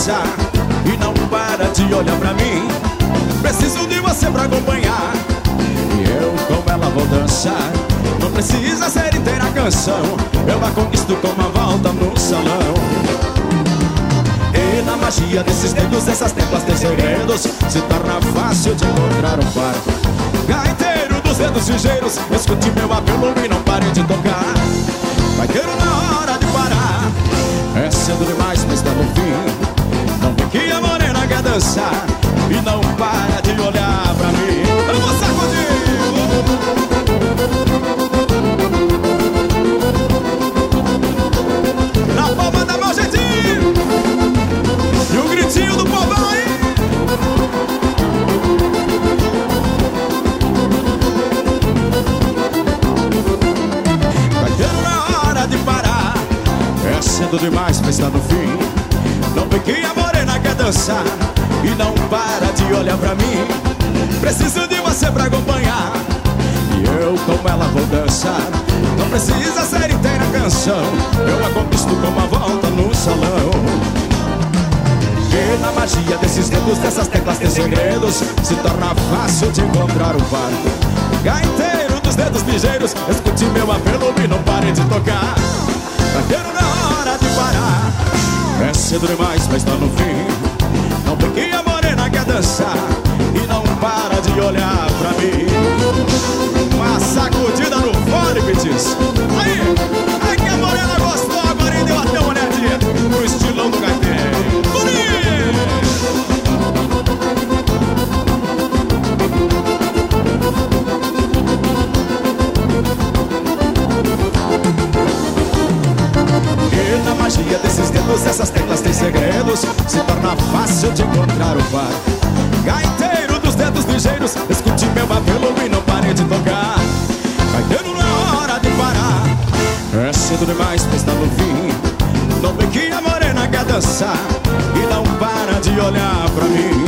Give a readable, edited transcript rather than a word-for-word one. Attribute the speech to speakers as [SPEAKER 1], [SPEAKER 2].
[SPEAKER 1] dançar e não para de olhar pra mim. Preciso de você pra acompanhar e eu com ela vou dançar. Não precisa ser inteira a canção, eu a conquisto com uma volta no salão. E na magia desses dedos, dessas teclas tem segredos, se torna fácil de encontrar um par. Gaiteiro dos dedos ligeiros, escute meu apelo e não pare de tocar. Gaiteiro na hora de parar, é cedo demais mas tá no fim. Não vê que a morena quer dançar e não para de olhar pra mim. Vamos sacudir! Na palma da mão, jeitinho! E o gritinho do povão aí! Gaiteiro na hora de parar, é cedo demais mas tá no fim. Não vê que a morena quer dançar e não para de olhar pra mim. Preciso de você pra acompanhar e eu com ela vou dançar. Não precisa ser inteira a canção, eu a conquisto com uma volta no salão. E na magia desses dedos, dessas teclas tem segredos, se torna fácil de encontrar um par. Gaiteiro dos dedos ligeiros, escute meu apelo e não pare de tocar. Gaiteiro na hora de parar, é cedo demais mas tá no fim. Não vê que a morena quer dançar e não para de olhar pra mim. Uma sacudida no fone, Pitis. Aí, é que a morena gostou agora e deu até uma olhadinha no estilão do gaiteiro. E na magia desses dedos, essas teclas tem segredos, se torna fácil de encontrar o par. Gaiteiro dos dedos ligeiros, escute meu apelo e não pare de tocar. Gaiteiro na hora de parar, é cedo demais mas tá no fim. Não vê que a morena quer dançar e não para de olhar pra mim.